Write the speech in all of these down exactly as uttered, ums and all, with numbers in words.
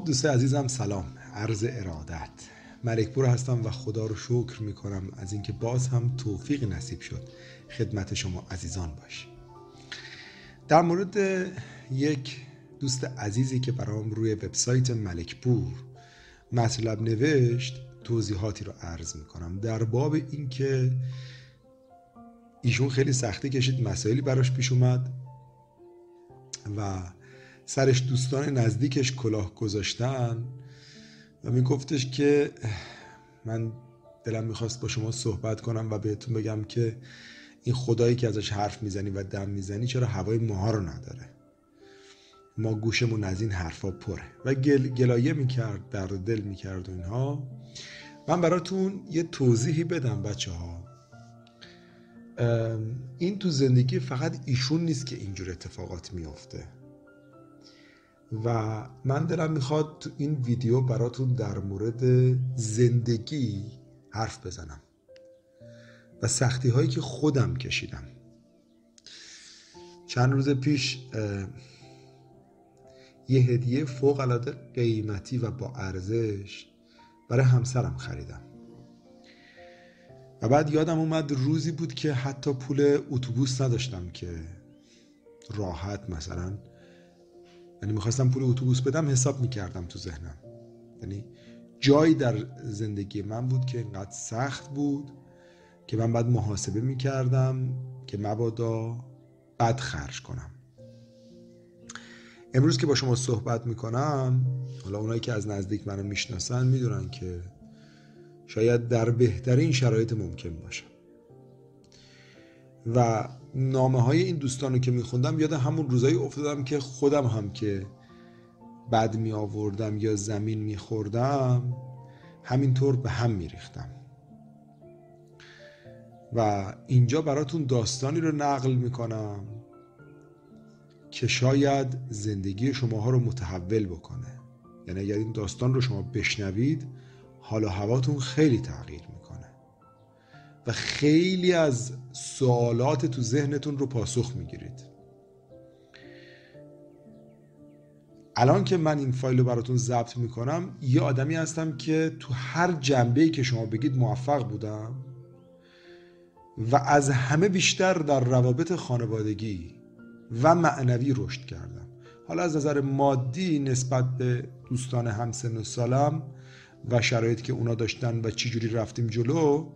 دوست عزیزم سلام، عرض ارادت. ملکپور هستم و خدا رو شکر میکنم از اینکه باز هم توفیق نصیب شد خدمت شما عزیزان باش. در مورد یک دوست عزیزی که برام روی وبسایت ملکپور مطلب نوشت توضیحاتی رو عرض میکنم در باب این که ایشون خیلی سختی کشید، مسائلی براش پیش اومد و سرش دوستان نزدیکش کلاه گذاشتن و میگفتش که من دلم میخواست با شما صحبت کنم و بهتون بگم که این خدایی که ازش حرف میزنی و دم میزنی چرا هوای ماها رو نداره، ما گوشمون از این حرفا پره و گل، گلایه میکرد، درد دل میکرد و اینها. من براتون یه توضیحی بدم بچه ها. این تو زندگی فقط ایشون نیست که اینجور اتفاقات میفته و من دلم میخواد تو این ویدیو براتون در مورد زندگی حرف بزنم و سختی هایی که خودم کشیدم. چند روز پیش یه هدیه فوق العاده قیمتی و با ارزش برای همسرم خریدم و بعد یادم اومد روزی بود که حتی پول اتوبوس نداشتم که راحت مثلا، یعنی میخواستم پول اتوبوس بدم حساب میکردم تو ذهنم، یعنی جایی در زندگی من بود که اینقدر سخت بود که من بعد محاسبه میکردم که مبادا بد خرج کنم. امروز که با شما صحبت میکنم، حالا اونایی که از نزدیک منو میشناسن میدونن که شاید در بهترین شرایط ممکن باشم و نامه های این دوستانو که میخوندم یاد همون روزایی افتادم که خودم هم که بد می آوردم یا زمین میخوردم همینطور به هم میریختم و اینجا براتون داستانی رو نقل میکنم که شاید زندگی شماها رو متحول بکنه. یعنی اگر این داستان رو شما بشنوید حال و هواتون خیلی تغییر میکنه و خیلی از سوالات تو ذهنتون رو پاسخ میگیرید. الان که من این فایل رو براتون ضبط میکنم یه آدمی هستم که تو هر جنبه‌ای که شما بگید موفق بودم و از همه بیشتر در روابط خانوادگی و معنوی رشد کردم. حالا از نظر مادی نسبت به دوستان همسن و سالم و شرایطی که اونا داشتن و چی جوری رفتیم جلو،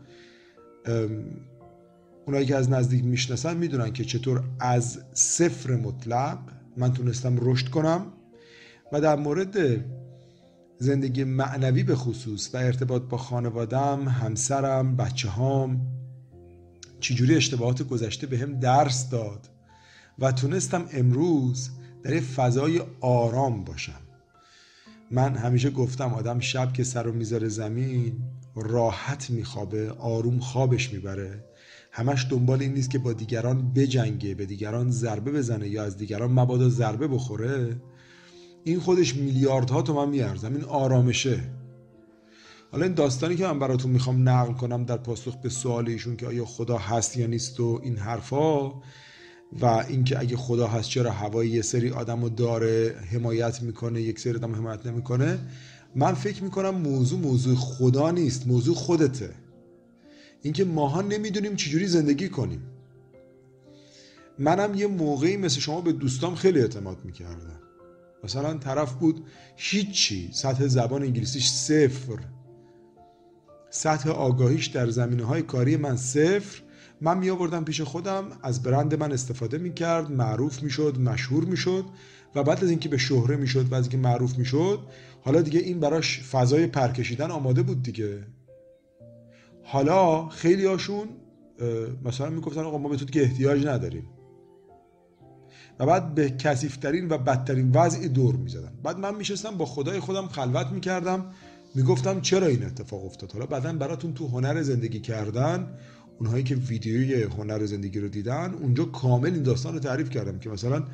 اونایی که از نزدیک میشناسن میدونن که چطور از صفر مطلق من تونستم رشد کنم و در مورد زندگی معنوی به خصوص و ارتباط با خانوادم، همسرم، بچه هام چی جوری اشتباهات گذشته به هم درس داد و تونستم امروز در یه فضای آرام باشم. من همیشه گفتم آدم شب که سر رو میذاره زمین راحت میخوابه، آروم خوابش میبره، همش دنبال این نیست که با دیگران بجنگه، به دیگران ضربه بزنه یا از دیگران مبادا ضربه بخوره. این خودش میلیاردها تومان میارزم، این آرامشه. حالا این داستانی که من براتون میخوام نقل کنم در پاسخ به سوال ایشون که آیا خدا هست یا نیست و این حرفا و اینکه اگه خدا هست چرا هوای یه سری آدمو داره حمایت میکنه یک سری آدمو حمایت نمیکنه، من فکر میکنم موضوع موضوع خدا نیست، موضوع خودته. اینکه ماها نمیدونیم چجوری زندگی کنیم. منم یه موقعی مثل شما به دوستام خیلی اعتماد میکردم، مثلا طرف بود هیچی، سطح زبان انگلیسیش صفر، سطح آگاهیش در زمینه‌های کاری من صفر، من می آوردم پیش خودم، از برند من استفاده می کرد، معروف می شد، مشهور می شد و بعد از اینکه به شهره می شد و از اینکه معروف می شد حالا دیگه این براش فضای پرکشیدن آماده بود دیگه. حالا خیلی هاشون مثلا می گفتن آقا ما به تو دیگه احتیاج نداریم و بعد به کثیف‌ترین و بدترین وضعی دور می زدن. بعد من می شستم با خدای خودم خلوت می کردم، می گفتم چرا این اتفاق افتاد. حالا بعدن براتون تو هنر زندگی کردن، اونهایی که ویدیوی هنر زندگی رو دیدن اونجا کامل این داستان رو تعریف کردم که مثلا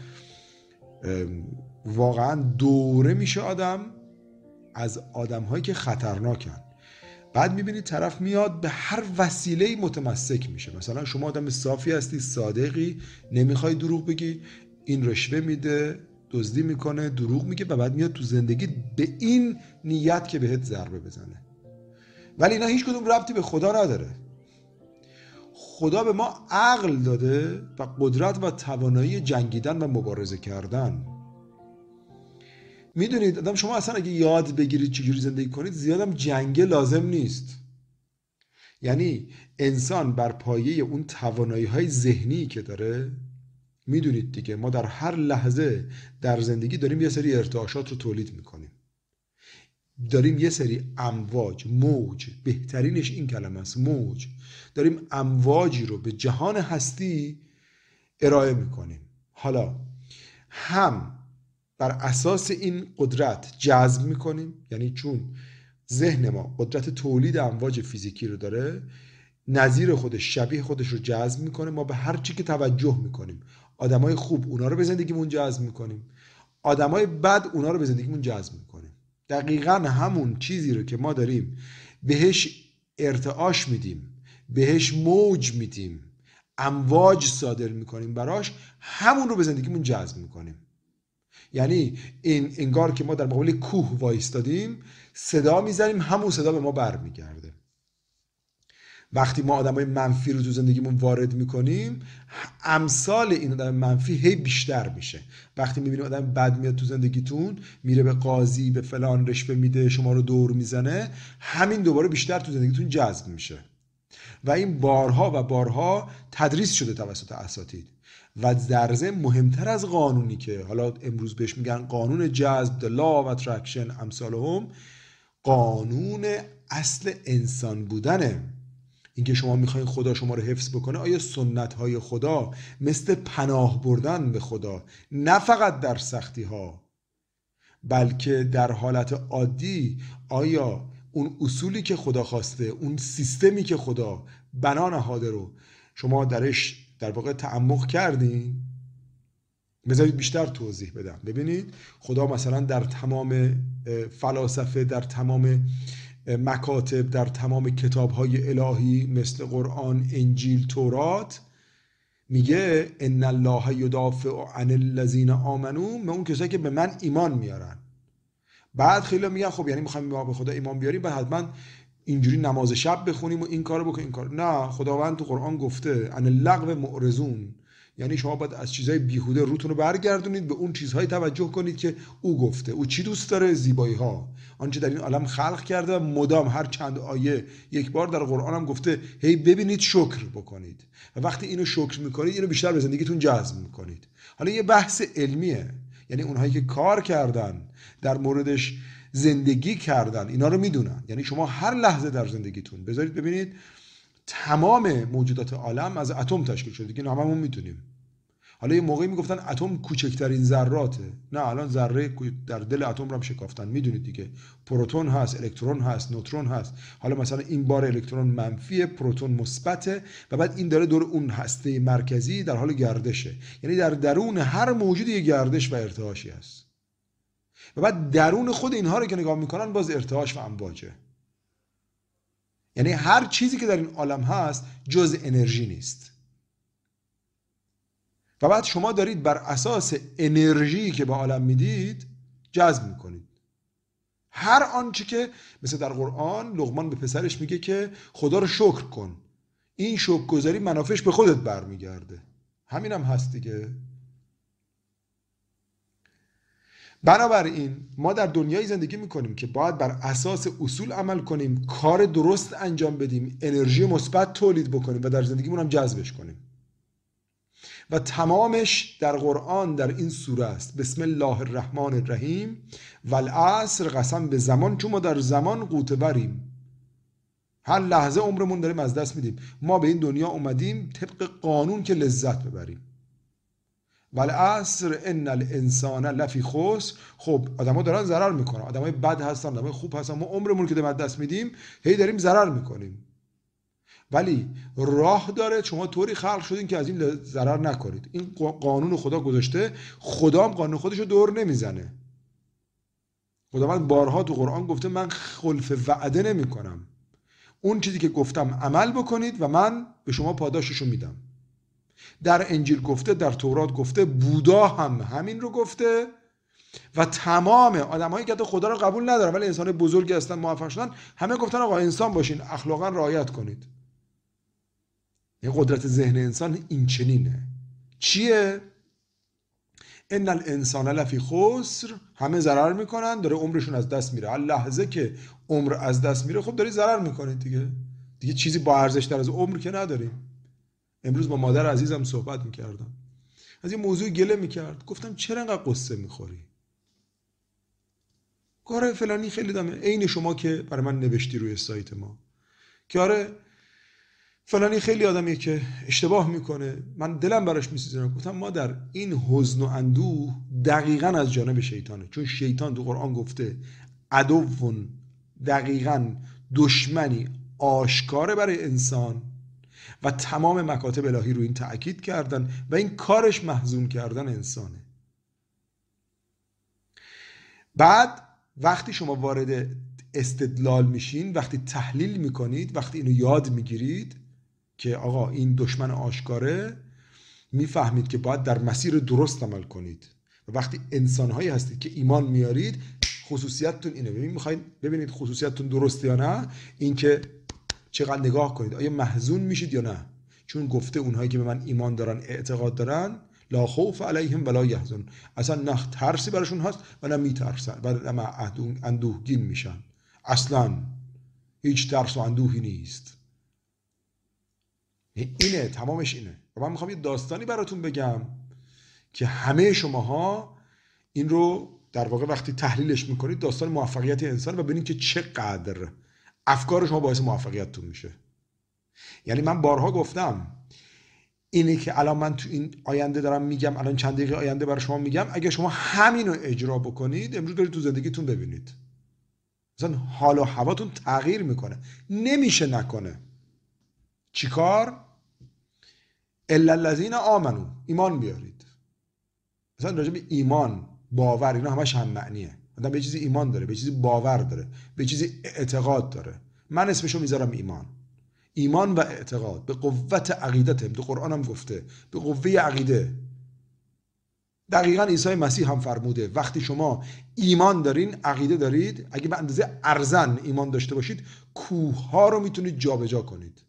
واقعا دوره میشه آدم از آدم‌هایی که خطرناکن. بعد میبینید طرف میاد به هر وسیله‌ای متمسک میشه. مثلا شما آدم صافی هستی، صادقی، نمیخوای دروغ بگی، این رشوه میده، دزدی میکنه، دروغ میگه و بعد میاد تو زندگی به این نیت که بهت ضربه بزنه. ولی اینا هیچ کدوم ربطی به خدا نداره. خدا به ما عقل داده و قدرت و توانایی جنگیدن و مبارزه کردن. میدونید آدم شما اصلا اگه یاد بگیرید چجوری زندگی کنید زیادم جنگ لازم نیست. یعنی انسان بر پایه اون توانایی های ذهنی که داره، میدونید دیگه ما در هر لحظه در زندگی داریم یه سری ارتعاشات رو تولید میکنیم، داریم یه سری امواج، موج، بهترینش این کلمه است، موج، داریم امواجی رو به جهان هستی ارائه میکنیم. حالا هم بر اساس این قدرت جذب میکنیم، یعنی چون ذهن ما قدرت تولید امواج فیزیکی رو داره، نظیر خودش، شبیه خودش رو جذب میکنه. ما به هر چی که توجه میکنیم، آدمای خوب اونا رو به زندگیمون جذب میکنیم، آدمای بد اونا رو به زندگیمون جذب میکنیم. دقیقاً همون چیزی رو که ما داریم بهش ارتعاش میدیم، بهش موج میدیم، امواج صادر میکنیم براش، همون رو به زندگیمون جذب میکنیم. یعنی این انگار که ما در مقابل کوه وایستادیم، صدا میزنیم، همون صدا به ما برمیگرده. وقتی ما آدمای منفی رو تو زندگیمون وارد میکنیم، امثال این آدم منفی هی بیشتر میشه. وقتی میبینید آدم بد میاد تو زندگیتون، میره به قاضی، به فلان رشوه میده، شما رو دور میزنه، همین دوباره بیشتر تو زندگیتون جذب میشه. و این بارها و بارها تدریس شده توسط اساتید. و در ضمن مهمتر از قانونی که حالا امروز بهش میگن قانون جذب، the law of attraction، امثالهم، قانون اصل انسان بودنه. اینکه شما میخواین خدا شما رو حفظ بکنه، آیا سنت های خدا مثل پناه بردن به خدا، نه فقط در سختی ها بلکه در حالت عادی، آیا اون اصولی که خدا خواسته، اون سیستمی که خدا بنا نهاده رو شما درش در واقع تعمق کردین؟ بذارید بیشتر توضیح بدم. ببینید خدا مثلا در تمام فلاسفه، در تمام مکاتب، در تمام کتاب‌های الهی مثل قرآن، انجیل، تورات میگه ان الله یدافع عن الذین آمنوا، من اون کسایی که به من ایمان میارن. بعد خیلی میگن خب یعنی میخوایم ما به خدا ایمان بیاریم بعد حتما اینجوری نماز شب بخونیم و این کارو بکنیم این کار. نه، خداوند تو قرآن گفته عن اللغو معرضون، یعنی شما باید از چیزهای بیهوده روتون رو برگردونید، به اون چیزهای توجه کنید که او گفته. او چی دوست داره؟ زیبایی ها، آنچه در این عالم خلق کرده و مدام هر چند آیه یک بار در قرآن هم گفته هی ببینید شکر بکنید، و وقتی اینو شکر میکنید اینو بیشتر به زندگیتون جذب میکنید. حالا یه بحث علمیه، یعنی اونهایی که کار کردن در موردش، زندگی کردن، اینا رو میدونن. یعنی شما هر لحظه در زندگیتون بذارید ببینید تمام موجودات عالم از اتم تشکیل شده، دیگه هممون میدونیم. حالا یه موقعی میگفتن اتم کوچکترین ذراته، نه الان ذره در دل اتم رو هم شکافتن، میدونید دیگه. پروتون هست، الکترون هست، نوترون هست. حالا مثلا این بار الکترون منفیه، پروتون مثبته، و بعد این داره دور اون هسته مرکزی در حال گردشه. یعنی در درون هر موجودی یه گردش و ارتعاشی هست، و بعد درون خود اینها رو که نگاه میکنن باز ارتعاش و امواجه. یعنی هر چیزی که در این عالم هست جز انرژی نیست. و بعد شما دارید بر اساس انرژی که به عالم میدید جذب میکنید. هر آنچه که مثل در قرآن لقمان به پسرش میگه که خدا رو شکر کن، این شکرگزاری منافعش به خودت برمیگرده. همین هم هست دیگه. بنابراین ما در دنیایی زندگی میکنیم که باید بر اساس اصول عمل کنیم، کار درست انجام بدیم، انرژی مثبت تولید بکنیم و در زندگیمون هم جذبش کنیم. و تمامش در قرآن در این سوره است. بسم الله الرحمن الرحیم والعصر، قسم به زمان چون ما در زمان غوطه بریم. هر لحظه عمرمون داریم از دست میدیم. ما به این دنیا اومدیم طبق قانون که لذت ببریم. والعصر ان الانسان لفی خسر. خب آدما دارن ضرر میکنن، آدمای بد هستن، آدمای خوب هستن، ما عمرمون که از دست میدیم هی داریم ضرر میکنیم. ولی راه داره، شما طوری خلق شدین که از این ضرر نکنید. این قانون خدا گذاشته، خدا هم قانون خودشو دور نمیزنه. خداوند بارها تو قرآن گفته من خلف وعده نمی کنم، اون چیزی که گفتم عمل بکنید و من به شما پاداششو میدم. در انجیل گفته، در تورات گفته، بودا هم همین رو گفته و تمام آدمایی که خدا رو قبول ندارن ولی انسان بزرگی هستن موفق شدن، همه گفتن آقا انسان باشین، اخلاقا رعایت کنید. این قدرت ذهن انسان این چنینه. چیه؟ ان الانسان لفی خسر، همه ضرر میکنن، داره عمرشون از دست میره. هر لحظه که عمر از دست میره خب داری ضرر میکنید دیگه. دیگه چیزی با ارزش تر از عمر که نداریم. امروز با مادر عزیزم صحبت میکردم، از این موضوع گله میکرد. گفتم چرا انقدر قصه میخوری؟ کار فلانی خیلی دمه عین شما که برای من نوشتی روی سایت ما که آره فلانی خیلی آدمیه که اشتباه میکنه، من دلم براش میسوزه. گفتم مادر این حزن و اندوه دقیقاً از جانب شیطانه، چون شیطان تو قرآن گفته عدوون، دقیقاً دشمنی آشکاره برای انسان و تمام مکاتب الهی رو این تأکید کردن و این کارش محزون کردن انسانه. بعد وقتی شما وارد استدلال میشین، وقتی تحلیل میکنید، وقتی اینو یاد میگیرید که آقا این دشمن آشکاره، میفهمید که باید در مسیر درست عمل کنید. و وقتی انسانهایی هستید که ایمان میارید، خصوصیتتون اینه. ببین میخواید ببینید خصوصیتتون درسته یا نه، این که چقدر نگاه کنید آیا محزون میشید یا نه. چون گفته اونهایی که به من ایمان دارن، اعتقاد دارن، لا خوف علیهم ولا یحزن، اصلا نه ترسی براشون هست و نه میترسن و نه اندوهگین میشن. اصلا هیچ ترس و اندوهی نیست. اینه، تمامش اینه. و من میخوام یه داستانی براتون بگم که همه شماها این رو در واقع وقتی تحلیلش میکنید، داستان موفقیت انسان، و ببینید که چقدر افکار شما باعث موفقیتتون میشه. یعنی من بارها گفتم اینه که الان من تو این آینده دارم میگم، الان چند دقیقه آینده برای شما میگم، اگه شما همین رو اجرا بکنید امروز برید تو زندگیتون ببینید مثلا حال و هواتون تغییر میکنه. نمیشه نکنه. چیکار؟ الا الذین آمنو، ایمان بیارید. مثلا راجع به ایمان، باور، اینا همش هم معنیه. آدم به چیزی ایمان داره، به چیزی باور داره، به چیزی اعتقاد داره. من اسمشو میذارم ایمان. ایمان و اعتقاد به قوت عقیدت هم. تو قرآن هم گفته به قوه عقیده. دقیقاً عیسی مسیح هم فرموده وقتی شما ایمان دارین، عقیده دارید، اگه به اندازه ارزن ایمان داشته باشید، کوه ها رو میتونید جابجا کنید.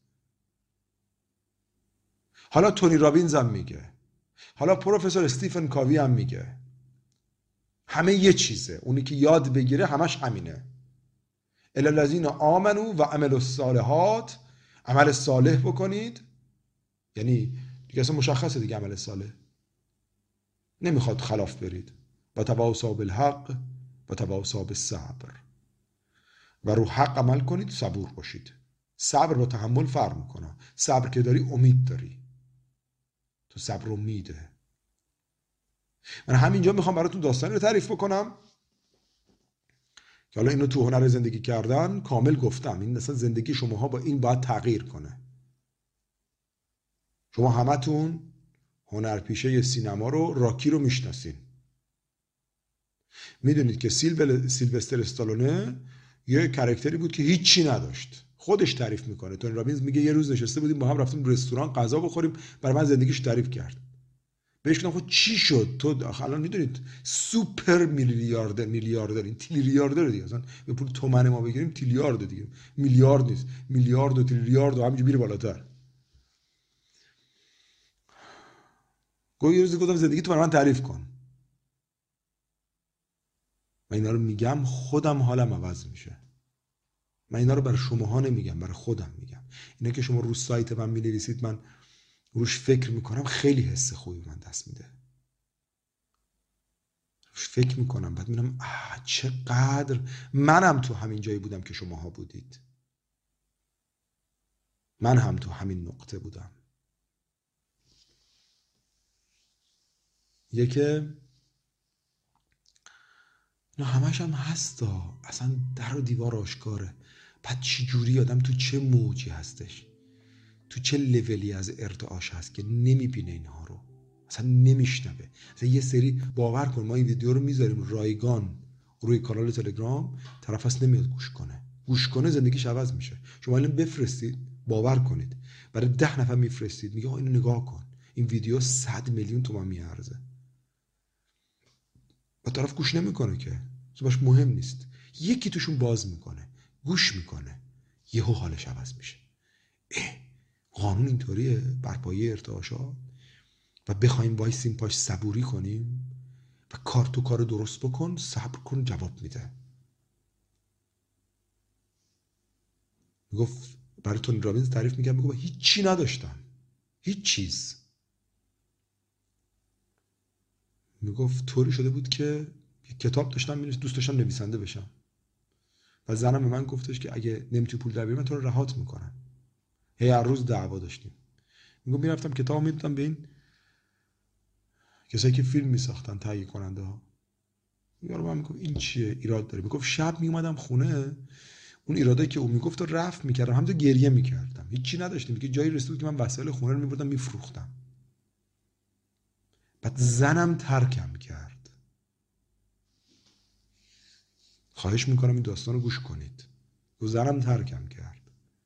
حالا تونی رابینز هم میگه، حالا پروفسور استیفن کاوی هم میگه، همه یه چیزه. اونی که یاد بگیره همش همینه. الا الذین آمنو و عملوا الصالحات، عمل صالح بکنید. یعنی دیگه اصلا مشخصه دیگه عمل صالح نمیخواد خلاف برید. و تواصوا بالحق و تواصوا بالصبر، و رو حق عمل کنید، صبور باشید. صبر با تحمل فرق میکنه. صبر که داری امید داری، تو صبر امیده. من همینجا میخوام براتون داستانی رو تعریف بکنم که حالا اینو تو هنر زندگی کردن کامل گفتم. این مثلا زندگی شماها با این باید تغییر کنه. شما همتون هنرپیشه سینما رو، راکی رو میشناسین. میدونید که سیلو... سیلوستر استالونه یه کاراکتری بود که هیچی نداشت. خودش تعریف میکنه. تونی رابینز میگه یه روز نشسته بودیم با هم، رفتیم رستوران غذا بخوریم، برای من زندگیش تعریف کرد. بهش گفتم خب چی شد تو الان میدونید سوپر میلیاردر میلیاردر این تریلیاردر دیگه، مثلا به پول تومن ما بگیریم تریلیارد دیگه، میلیارد نیست، میلیارد و تریلیارد و همینجوری میره بالاتر. گفت یه روز گفتم زندگی تو برای من تعریف کن. من اینا رو میگم خودم حالم عوض میشه. من اینا رو برای شماها نمیگم، برای خودم میگم. اینا که شما رو سایت من مینویسید من روش فکر میکنم، خیلی حس خوبی من دست میده. روش فکر میکنم بعد میبینم آه چقدر منم تو همین جایی بودم که شماها بودید. من هم تو همین نقطه بودم. یکه نه همش هم هستا، اصلا در و دیوار آشکاره. بعد چی جوری آدم تو چه موجی هستش، تو چه لولی از ارتعاش هست که نمیبینه اینها رو، اصلا نمیشنوه. اصلا یه سری باور کن ما این ویدیو رو میذاریم رایگان روی کانال تلگرام، طرف اصلا نمیاد گوش کنه. گوش کنه زندگیش عوض میشه. شما الان بفرستید، باور کنید برای ده نفر میفرستید، میگه اینو نگاه کن، این ویدیو صد میلیون تومان میارزه. و طرف گوش نمیکنه که باش مهم نیست، یکی توشون باز میکنه، گوش میکنه، یهو حالش عوض میشه. اه قانون اینطوریه بر پایه ارتعاشات و بخوایم وایسیم پاش صبوری کنیم و کار تو کار درست بکن، صبر کن، جواب میده. میگفت برای تونی رابینز تعریف میگم، میگفت هیچ چی نداشتم، هیچ چیز. میگفت طوری شده بود که کتاب داشتم می‌نوشتم، دوست داشتم نویسنده بشم و زنم به من گفتش که اگه نمیتونی پول در بیاری من تو رو رهات میکنم. هی هر روز دعوا داشتیم. میگفت میرفتم کتاب میدادم به این کسایی که فیلم میساختن، تهیه کننده ها. یارو من میگفت این چیه، ایراد داره. میگفت شب میومدم خونه، اون ایرادایی که اون میگفت رو رفع میکردم، همونطور گریه میکردم، هیچ چی نداشتم. میگه جایی رسید که من وسایل خونه رو میبردم میفروختم. بعد زنم ترکم کرد. خواهش میکنم این داستان رو گوش کنید. و زنم ترکم کرد.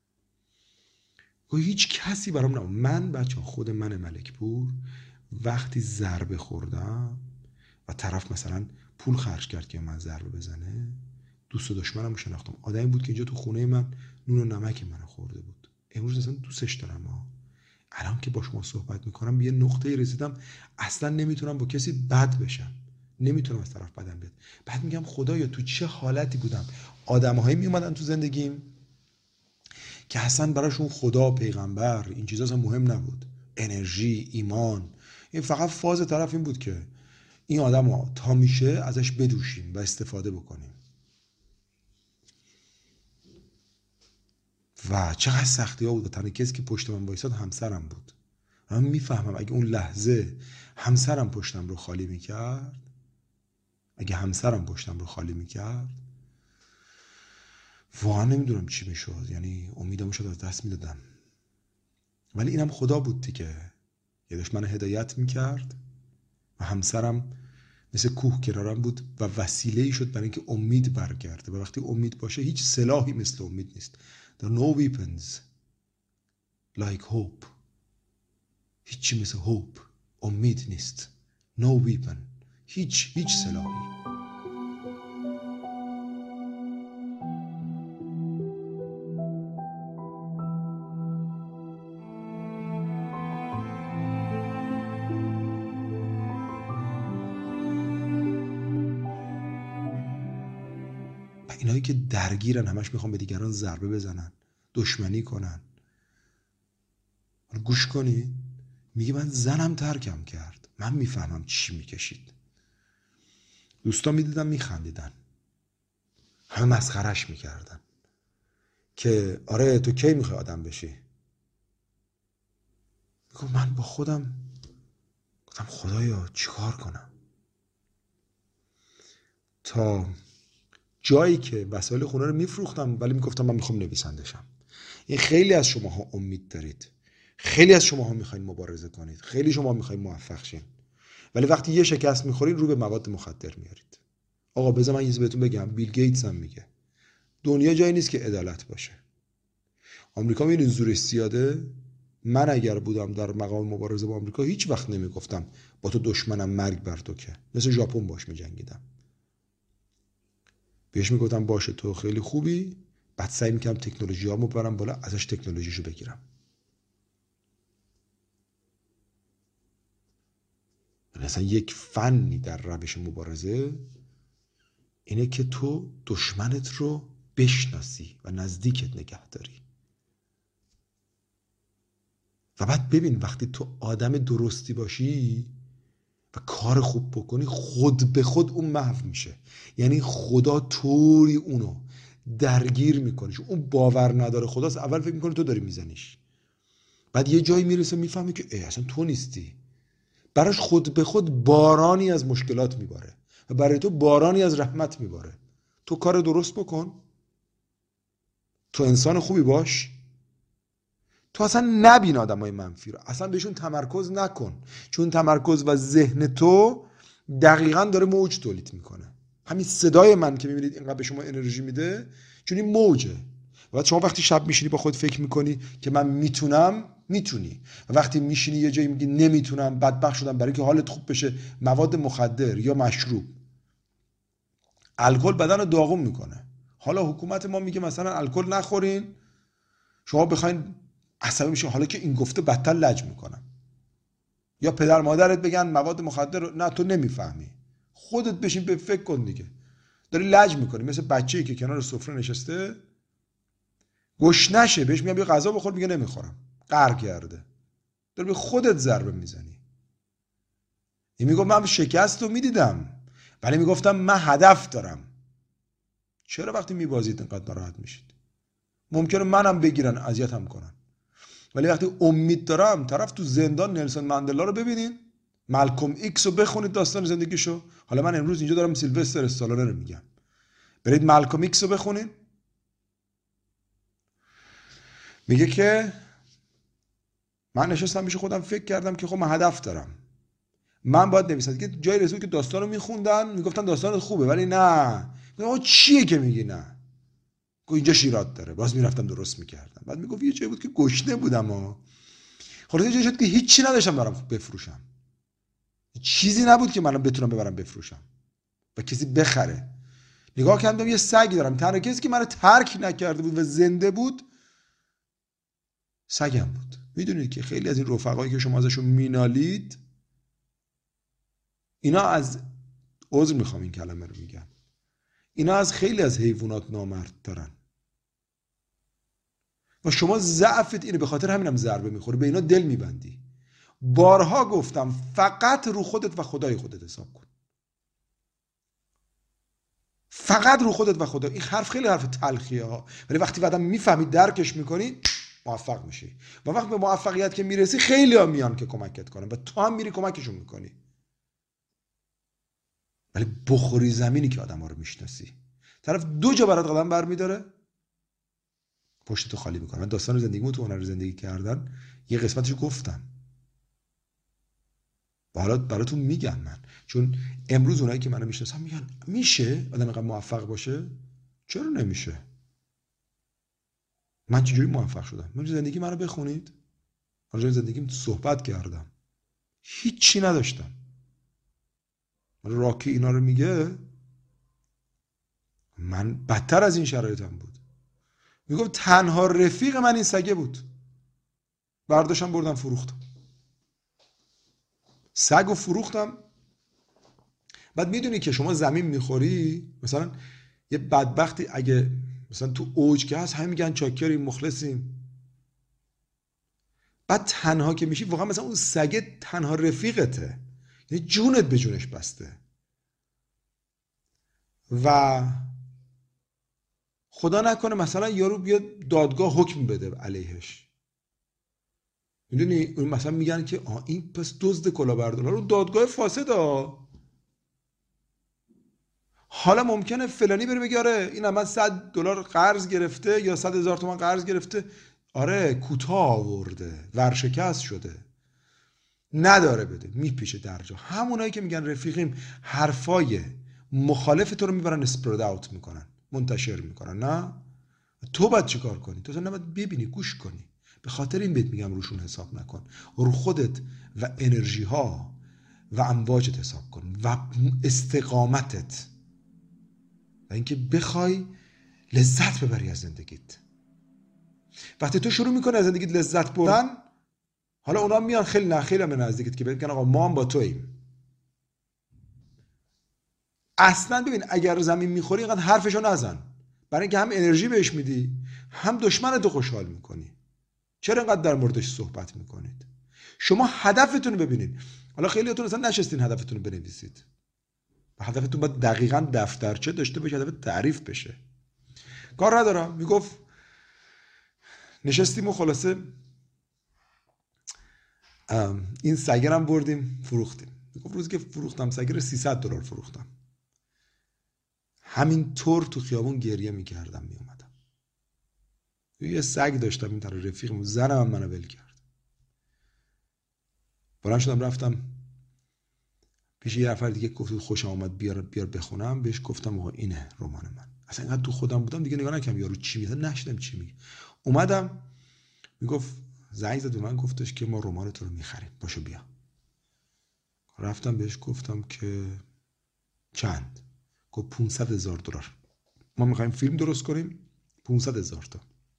و هیچ کسی برام نبود. من بچه خود من ملکپور وقتی ضربه خوردم و طرف مثلا پول خرج کرد که من ضربه بزنه، دوست و دشمنم رو شناختم. آدمی بود که اینجا تو خونه من نون و نمک منو خورده بود. امروز اصلا دوستش دارم. ها الان که با شما صحبت میکنم به یه نقطه رسیدم اصلا نمیتونم با کسی بد بشم، نمیتونم از طرف بدم بیاد. بعد میگم خدایا تو چه حالتی بودم. آدم‌هایی میومدن تو زندگیم که اصلا براشون خدا، پیغمبر، این چیزا اصلا مهم نبود، انرژی، ایمان، این فقط فاز طرف این بود که این آدمو تا میشه ازش بدوشیم و استفاده بکنیم. و چقدر سختی ها بود. و تنها کسی که پشت من وایساد همسرم بود. من میفهمم اگه اون لحظه همسرم پشتم رو خالی میکرد، اگه همسرم پشتم رو خالی میکرد واقعا نمیدونم چی میشد. یعنی امیدم شد از دست میدادم. ولی اینم خدا بود دیگه، یه داشت من هدایت میکرد و همسرم مثل کوه کنارم بود و وسیله‌ای شد برای اینکه امید برگرده. و وقتی امید باشه هیچ سلاحی مثل امید نیست. There are no weapons like hope. هیچی مثل hope، امید نیست. No weapon، هیچ هیچ سلاحی. اینایی که درگیرن همش میخوان به دیگران ضربه بزنن، دشمنی کنن. گوش کنی میگه من زنم ترکم کرد. من میفهمم چی میکشید. دوستان میدیدن میخندیدن، همه مسخرش میکردن که آره تو کی میخوای آدم بشی. میگم من با خودم گفتم خدایا چیکار کنم. تا جایی که وسایل خونه رو میفروختم ولی میگفتم من میخوام نویسنده شم. این خیلی از شماها امید دارید، خیلی از شماها میخواین مبارزه کنید، خیلی شما میخواین موفق شین، ولی وقتی یه شکست میخورین رو به مواد مخدر میارید. آقا بذار من یه چیز بهتون بگم. بیل گیتس هم میگه دنیا جایی نیست که عدالت باشه. آمریکا میبینید زورش زیاده. من اگر بودم در مقام مبارزه با آمریکا هیچ وقت نمیگفتم با تو دشمنم، مرگ بر تو، که مثل ژاپن باش میجنگیدم. بهش میگفتم باشه تو خیلی خوبی، بعد سعی میکنم تکنولوژی هامو برم بالا، ازش تکنولوژیشو بگیرم. مثلا یک فنی در روش مبارزه اینه که تو دشمنت رو بشناسی و نزدیکت نگه داری. و بعد ببین وقتی تو آدم درستی باشی و کار خوب بکنی، خود به خود اون محو میشه. یعنی خدا طوری اونو درگیر میکنه چون اون باور نداره خداست. اول فکر میکنه تو داری میزنیش، بعد یه جایی میرسه میفهمه که ای اصلا تو نیستی. براش خود به خود بارانی از مشکلات میباره و برای تو بارانی از رحمت میباره. تو کار درست بکن، تو انسان خوبی باش، تو اصلا نبین آدمای منفی رو، اصلا بهشون تمرکز نکن، چون تمرکز و ذهن تو دقیقاً داره موج تولید میکنه. همین صدای من که میبینید اینقدر به شما انرژی میده چون این موجه. و شما وقتی شب میشینی با خود فکر میکنی که من میتونم، میتونی. و وقتی میشینی یه جایی میگی نمیتونم، بدبخت شدم، برای که حالت خوب بشه مواد مخدر یا مشروب الکل بدن رو داغون میکنه. حالا حکومت ما میگه مثلا الکل نخورین، شما بخواین عصبی میشه، حالا که این گفته بدتر لج میکنم. یا پدر مادرت بگن مواد مخدر رو، نه تو نمیفهمی، خودت بشین به فکر کن دیگه. داری لج میکنی، مثل بچه‌ای که کنار سفره نشسته گشنشه، بهش میگم بیا غذا بخور، میگه نمیخورم، قهر کرده. داری به خودت ضربه میزنی. این میگم من شکست رو میدیدم ولی میگفتم من هدف دارم. چرا وقتی میبازید اینقدر ناراحت میشید؟ ممکنه منم بگیرن اذیتم کنن، ولی وقتی امید دارم. طرف تو زندان نلسون ماندلا رو ببینین، مالکوم ایکس رو بخونید داستان زندگیشو. حالا من امروز اینجا دارم سیلوستر استالونه رو میگم، برید مالکوم ایکس رو بخونین. میگه که من نشستم پیش خودم فکر کردم که خب من هدف دارم، من باید نویسم. که جای رسید که داستان رو میخوندن میگفتن داستان خوبه، ولی نه میگم چیه که میگی نه، گفت اینجا شیرات داره. باز میرفتم درست میکردم. بعد میگفت یه جایی بود که گشنه بودم ها، خلاص یه جایی شد که هیچی نداشتم برام بفروشم، چیزی نبود که منم بتونم ببرم بفروشم و کسی بخره. نگاه کردم یه سگی دارم، تنها کسی که منو ترک نکرده بود و زنده بود سگم بود. میدونید که خیلی از این رفقایی که شما ازشون مینالید، اینا از، عذر میخوام این کلمه رو میگم، اینا از خیلی از حیوانات نامرد دارن و شما ضعفت اینه، به خاطر همینم ضربه میخوره، به اینا دل میبندی. بارها گفتم فقط رو خودت و خدای خودت حساب کن، فقط رو خودت و خدا. این حرف خیلی حرف تلخیه ها، ولی وقتی بعدم میفهمی درکش میکنی موفق میشی. و وقتی به موفقیت که میرسی خیلی ها میان که کمکت کنن و تو هم میری کمکشون میکنی، ولی بخوری زمینی که آدم ها رو میشناسی. طرف دو جا برات قدم برمیداره پشتتو خالی میکنه. من داستان زندگیمو تو هنر زندگی کردن یه قسمتشو گفتم و حالا براتون میگم. من چون امروز اونایی که منو میشناسن میگن میشه آدم اینقدر موفق باشه؟ چرا نمیشه؟ من چجوری موفق شدم؟ من زندگی منو بخونید، راجع به زندگیم صحبت کردم، هیچی نداشتم. راکی اینا رو میگه، من بدتر از این شرایطم بود. میگم تنها رفیق من این سگه بود، برداشتم بردم فروختم سگو فروختم. بعد میدونی که شما زمین میخوری، مثلا یه بدبختی اگه مثلا تو اوج که هست همه میگن چاکریم مخلصیم، بعد تنها که میشی واقعا مثلا اون سگه تنها رفیقته، یعنی جونت به جونش بسته و خدا نکنه مثلا یارو بیاد دادگاه حکم بده علیهش. میدونی اون مثلا میگن که آه این پس دزد کلاهبردار رو دادگاه فاسد ها. حالا ممکنه فلانی بره بگه آره این من صد دلار قرض گرفته یا صد هزار تومان قرض گرفته، آره کوتاه آورده، ورشکست شده، نداره بده، میپیشه درجا. همونایی که میگن رفیقیم حرفای مخالف تو رو میبرن اسپرد اوت میکنن، منتشر میکنن. نه تو باید چی کار کنی؟ تو اصلا نباید ببینی، گوش کنی. به خاطر این بهت میگم روشون حساب نکن، رو خودت و انرژی ها و امواجت حساب کن و استقامتت و اینکه بخوای لذت ببری از زندگیت. وقتی تو شروع میکنی از زندگیت لذت بردن، حالا اونا میان خیلی نه خیلی من نزدیکت که بگن آقا ما هم با توییم. اصلا ببین اگر زمین میخوری اینقدر حرفشو نزن، برای اینکه هم انرژی بهش میدی هم دشمنتو خوشحال میکنی. چرا اینقدر در موردش صحبت میکنید؟ شما هدفتون رو ببینید. حالا خیلیاتون اصلا نشستین هدفتون رو بنویسید. هدفتون باید دقیقاً دفترچه داشته باشه، هدف تعریف بشه. کار ندارم، میگفت نشستیم و خلاصه این سگرم بردیم فروختیم. میگفت روزی که فروختم سگر سیصد دلار فروختم، همین طور تو خیابون گریه میکردم میومدم. یه سگ داشتم این طرف رفیقم، زنم هم منو ول کرد. بلند شدم رفتم پیش یه نفر دیگه، گفت خوشم اومد بیار بیار بخونم. بهش گفتم آقا اینه رمان من. اصلا اینقدر تو خودم بودم دیگه نگاه نکردم یارو چی میگه، نشدم چی میگه. اومدم میگفت زنگ زد به من گفتش که ما رمان تو رو میخریم باشو بیا. رفتم بهش گفتم که چند؟ گفت پانصد هزار دلار ما میخوایم فیلم درست کنیم، پانصد هزار تا.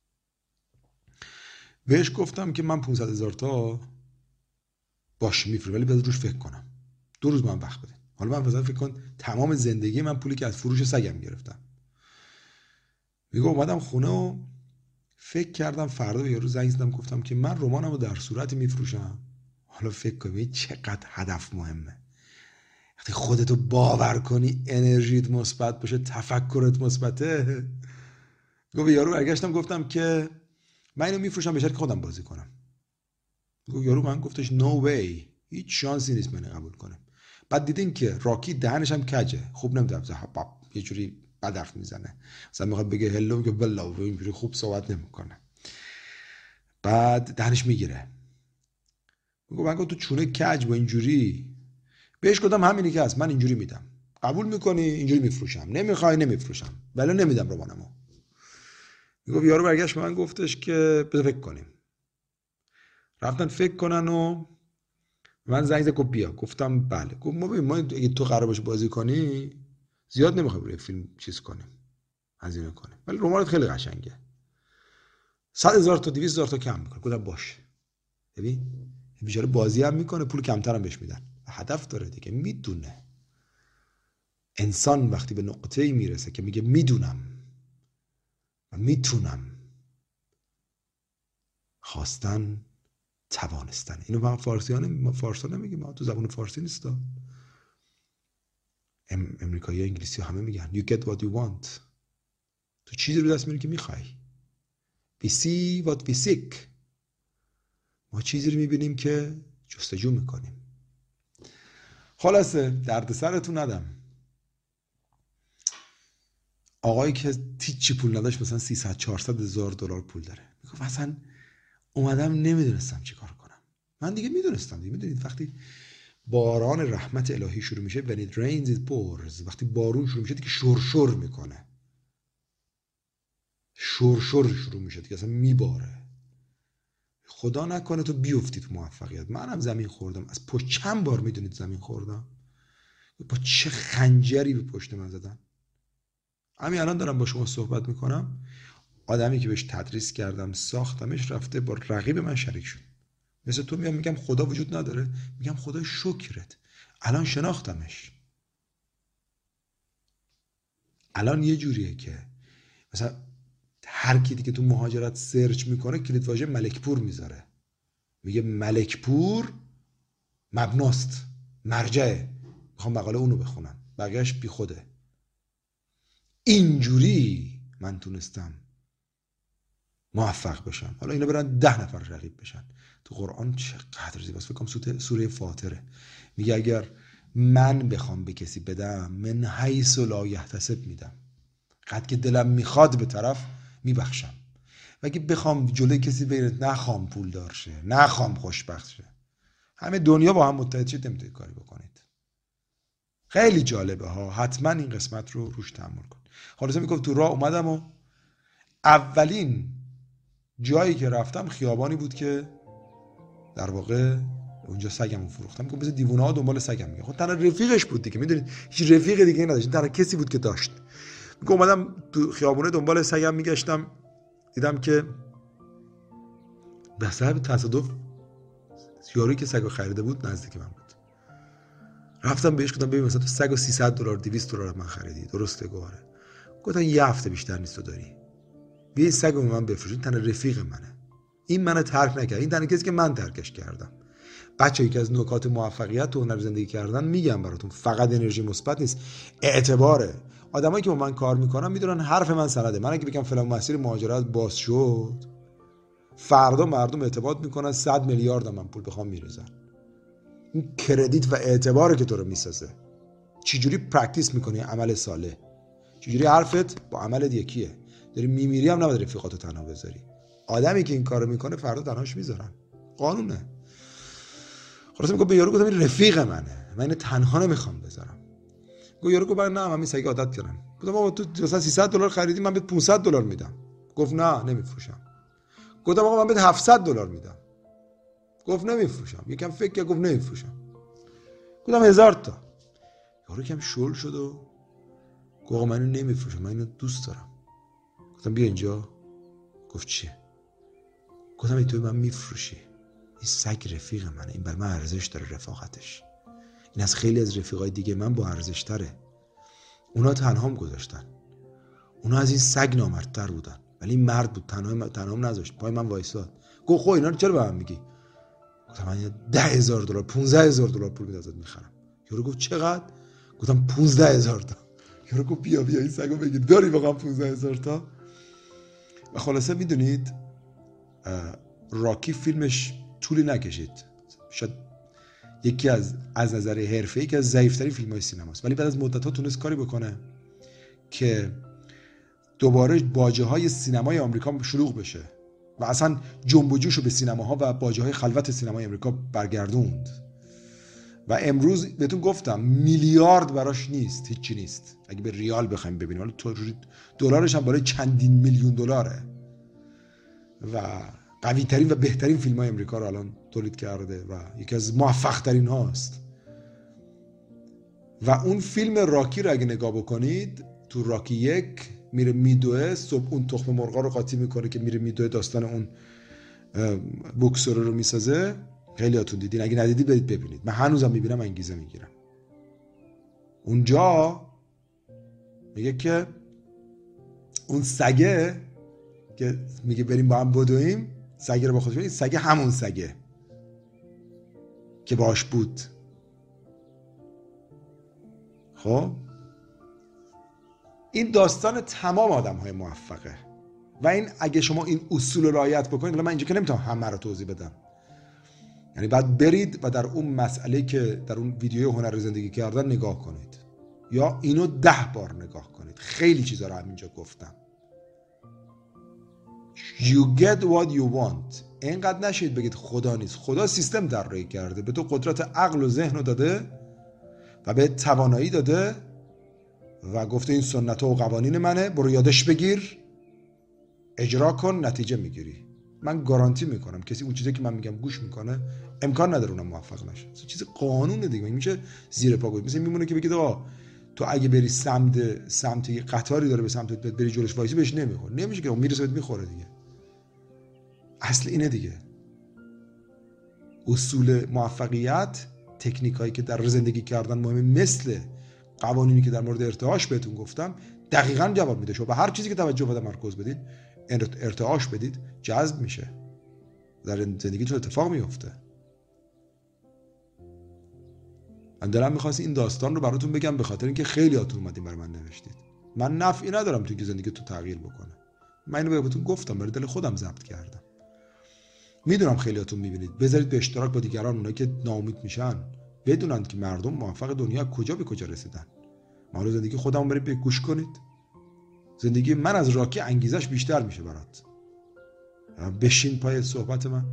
بهش گفتم که من پانصد هزار تا باش میفروشم ولی بذار روش فکر کنم، دو روز من وقت بده. حالا من مثلا فکر کن تمام زندگی من پولی که از فروش سگم گرفتم. میگه اومدم خونه و فکر کردم، فردا به یارو زنگ زدم گفتم که من رمانمو در صورتی میفروشم. حالا فکر کنید چقدر هدف مهمه. وقتی خودتو باور کنی، انرژیت مثبت باشه، تفکرت مثبته. گفت یارو برگشتم گفتم که من اینو میفروشم به شرط که خودم بازی کنم. گفت یارو من گفتش نو وی، هیچ شانسی نیست من قبول کنم. بعد دیدین که راکی دهنش هم کجه، خوب نمیدونم یه جوری بد حرف میزنه، مثلا میخواد بگه هلو میگه بلا و اینجوری خوب صحبت نمیکنه، بعد دهنش میگیره. میگه من گفتم تو چونه کج با اینجوری. بهش گفتم همینی که هست، من اینجوری میدم، قبول میکنی اینجوری میفروشم، نمیخوای نمیفروشم، ولی نمیدم رمانمو. میگه یارو برگشت به من گفتش که بذار فکر کنیم. رفتن فکر کنن و من زنگ زد گفت بیا. گفتم بله. گفت ما ببین ما اگه تو قرار باشه بازی کنی زیاد نمیخوایم روی فیلم چیز کنیم، هزینه کنیم، ولی رمانت خیلی قشنگه، صد هزار تا دویست هزار تا کم میکنه. گفتم باشه. ببین بیچاره بازی هم میکنه، پول کمتر هم بهش میدن، هدف داره دیگه، میدونه. انسان وقتی به نقطه‌ای میرسه که میگه میدونم و میتونم، خواستن توانستن. اینو ما فارسیان ما فارسی نمیگیم، ما تو زبان فارسی نیستا. ام امریکایی و انگلیسی همه میگن you get what you want. تو چیزی رو دست میاری که میخوای. we see what we seek. ما چیزی رو میبینیم که جستجو میکنیم. خلاصه درد سرتون ندم. آقایی که هیچی پول نداشت مثلا سیصد چهارصد هزار دلار پول داره، میگه مثلا اومدم نمیدونستم چی کار کنم. من دیگه میدونستم دیگه. میدونید وقتی باران رحمت الهی شروع میشه، when it rains it pours، وقتی بارون شروع میشه دیگه شرشر میکنه، شرشر شروع میشه دیگه، اصلا میباره. خدا نکنه تو بیفتی تو موفقیت. منم زمین خوردم، از پشت چند بار میدونید زمین خوردم، با چه خنجری به پشت من زدن. همین الان دارم با شما صحبت میکنم، آدمی که بهش تدریس کردم ساختمش رفته با رقیب من شریک شد. مثل تو میام میگم خدا وجود نداره، میگم خدا شکرت الان شناختمش. الان یه جوریه که مثلا هر کی دیگه تو مهاجرت سرچ میکنه کلید واژه ملکپور میذاره، میگه ملکپور مبناست، مرجعه، میخوام مقاله اونو بخونم، بقیهش بی خوده. اینجوری من تونستم موفق بشم. حالا اینا برن ده نفر رقیب بشن. تو قرآن چقدر زیباست. فکر کنم سوره فاطره میگه اگر من بخوام به کسی بدم من حیث لا یحتسب میدم، قد که دلم میخواد به طرف میبخشم. و اگه بخوام جلوی کسی بگیرم نخوام پول دار شه، نخوام خوشبخت شه، همه دنیا با هم متحد شید نمیتونید کاری بکنید. خیلی جالبه ها، حتما این قسمت رو روش تأمل کن. خلاصه میگم تو راه اومدم و اولین جایی که رفتم خیابانی بود که در واقع اونجا سگمو فروختم. میگم بذار دیوونه ها دنبال سگم میگه. خب تنها رفیقش بود دیگه، میدونید هیچ رفیق دیگه نداشت، تنها کسی بود که داشت. میگم اومدم تو خیابونه دنبال سگم میگشتم، دیدم که به سبب تصادف یارویی که سگو خریده بود نزدیک من بود. رفتم بهش گفتم ببین مثلا تو سگو سیصد دلار دویست دلار من خریدی، درسته؟ گواره. گفتن یه هفته بیشتر نیست تو داری، بیا این سگو به من بفروش، این تنها رفیق منه، این منو ترک نکرد، این تنها کسی که من ترکش کردم. بچه‌ای که از نکات موفقیت تو هنر زندگی کردن میگم براتون، فقط انرژی مثبت نیست، اعتباره. آدمایی که با من کار میکنن میدونن حرف من سنده. من اگه بگم فلان مسیر مهاجرت باز شد، فردا مردم اعتماد میکنن، صد میلیارد من پول بخوام میریزن. این کردیت و اعتباره که تو رو میسازه. چجوری پرکتیس میکنی عمل صالح، چجوری حرفت با عملت یکیه. داری میمیری هم نباید رفیقاتو تنها بذاری. آدمی که این کارو میکنه فردا تنهاش میذارن، قانونه. خلاص میگم به یارو گفتم این رفیق منه، من اینو تنها نمیخوام بذارم. گفت یارو گفت نه من سگ عادت کردم. گفتم بابا تو مثلا سیصد دلار خریدی، من بهت پانصد دلار میدم. گفت نه نمیفروشم. گفتم آقا من بهت هفتصد دلار میدم. گفت نمیفروشم. یکم فکر کرد گفت نمیفروشم. گفتم هزار تا. یارو کم شل شد و گفت من اینو نمیفروشم، من اینو دوست دارم. گفتم بیا اینجا. گفت چیه؟ گفتم این توی من میفروشی، این سگ رفیق منه، این بر من ارزش داره رفاقتش، این از خیلی از رفیقای دیگه من با ارزش تره. اونا تنهام گذاشتن، اونا از این سگ نامردتر بودن، ولی این مرد بود، تنها تنهام نذاشت، پای من وایساد. گفت خب اینا رو چرا به من میگی؟ گفتم من ده هزار دلار پونزده هزار دلار پول میدم ازت میخرم. یارو گفت چقدر؟ گفتم پونزده هزار تا. یارو گفت بیا بیا این سگو بگیر، داری واقعا پونزده هزار تا؟ و خلاصه میدونید راکی فیلمش طولی نکشید، شاید یکی از از نظر حرفه‌ای که از ضعیف‌ترین فیلم‌های سینماست، ولی بعد از مدت‌ها تونست کاری بکنه که دوباره باجه‌های سینمای آمریکا شلوغ بشه و اصلا جنب و جوشو به سینماها و باجه‌های خلوت سینمای آمریکا برگردوند. و امروز بهتون گفتم میلیارد براش نیست، هیچی نیست اگه به ریال بخوایم ببینیم، حالا دلارش هم بالای چندین میلیون دلاره و قوی ترین و بهترین فیلم های امریکا رو الان تولید کرده و یکی از موفق ترین هاست. و اون فیلم راکی رو اگه نگاه بکنید، تو راکی یک میره میدوه، صبح اون تخم مرغا رو قاطی میکنه که میره میدوه، داستان اون بوکسور رو میسازه. خیلی هاتون دیدین، اگه ندیدید برید ببینید، من هنوزم میبینم انگیزه میگیرم. اونجا میگه که اون سگه که میگه بریم با هم بدویم، سگه رو با خودش، این سگه همون سگه که باش بود. خب این داستان تمام آدم های موفقه و این اگه شما این اصول رو رعایت بکنید، من اینجا که نمیتونم همه رو توضیح بدم، یعنی بعد برید و در اون مسئله که در اون ویدیو هنر زندگی کردن نگاه کنید یا اینو ده بار نگاه کنید. خیلی چیزا رو همینجا گفتم. You get what you want. اینقدر نشید بگید خدا نیست. خدا سیستم طراحی کرده، به تو قدرت عقل و ذهن رو داده و به توانایی داده و گفته این سنت و قوانین منه، برو یادش بگیر، اجرا کن، نتیجه میگیری. من گارانتی میکنم کسی اون چیزی که من میگم گوش میکنه امکان نداره اونم موفق نشه. چیز قانونه دیگه، میشه زیر پا گذاشت. مثلا میمونه که بگید آقا تو اگه بری سمت سمت یه قطاری داره به سمتت بری جلوش وایسی بهش نمیخوره، نمیشه که اون میرسه بهت میخوره دیگه. اصل اینه دیگه. اصول موفقیت، تکنیکایی که در زندگی کردن مهمه، مثل قوانینی که در مورد ارتعاش بهتون گفتم، دقیقاً جواب میده. شما به هر چیزی که توجه و تمرکز بدید، ارتعاش بدید، جذب میشه، در زندگیتون اتفاق میفته. من دلم میخواست این داستان رو براتون بگم به خاطر اینکه خیلی هاتون اومدین برای من نوشتید. من نفعی ندارم توی که زندگی تو تغییر بکنه، من اینو بهتون گفتم، برای دل خودم ضبط کردم. میدونم خیلی هاتون میبینید، بذارید به اشتراک با دیگران، اونایی که ناامید میشن بدونن که مردم موفق دنیا کجا به کجا رسیدن. ما رو زندگی خودمون برید گوش کنید. زندگی من از راکی انگیزش بیشتر میشه برات. بشین پای صحبت من،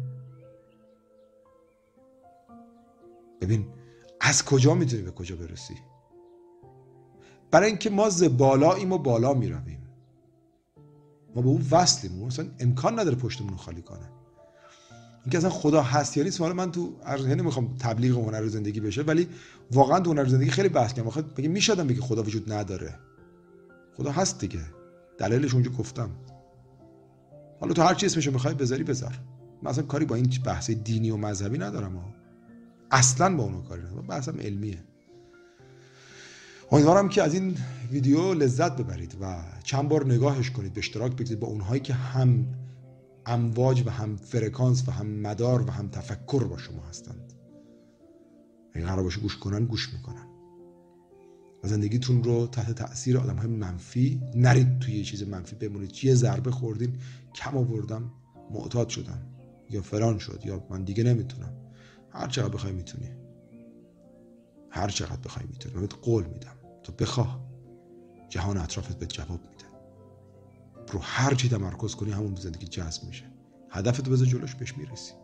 ببین از کجا میتونی به کجا برسی. برای اینکه ما ز بالاییم و بالا میرویم، ما به اون وصلیم، مثلا امکان نداره پشتمون رو خالی کنه. اینکه اصلا خدا هست یا نیست، حالا من تو ارزش نمیخوام تبلیغ هنر زندگی بشه، ولی واقعا تو هنر زندگی خیلی بحث کردم. واخه بگم میشدم بگه خدا وجود نداره، خدا هست دیگه، دلیلش اونجا گفتم. حالا تو هر چی اسمشو میخوای بذاری بذار، من اصلا کاری با این بحث دینی و مذهبی ندارم ها. اصلا با اونو کاری ندارم، بحثم علمیه. امیدوارم که از این ویدیو لذت ببرید و چند بار نگاهش کنید، به اشتراک بگذارید با اونهایی که هم امواج و هم فرکانس و هم مدار و هم تفکر با شما هستند. اگه قرار باشه گوش کنن گوش میکنن. و زندگیتون رو تحت تأثیر آدم‌های منفی نرید، توی یه چیز منفی بمونید. یه ضربه خوردین، کم آوردم، معتاد شدم، یا فلان شد، یا من دیگه نمیتونم. هر چقدر بخوای میتونی، هر چقدر بخوای میتونی. من بهت قول میدم تو بخواه، جهان اطرافت بهت جواب میده. رو هر چی تمرکز کنی همون زندگی جذب میشه. هدفتو بذار جلوش، بهش میرسی.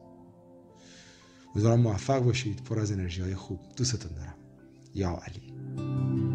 امیدوارم موفق باشید، پر از انرژی های خوب. دوستتون دارم. یا علی.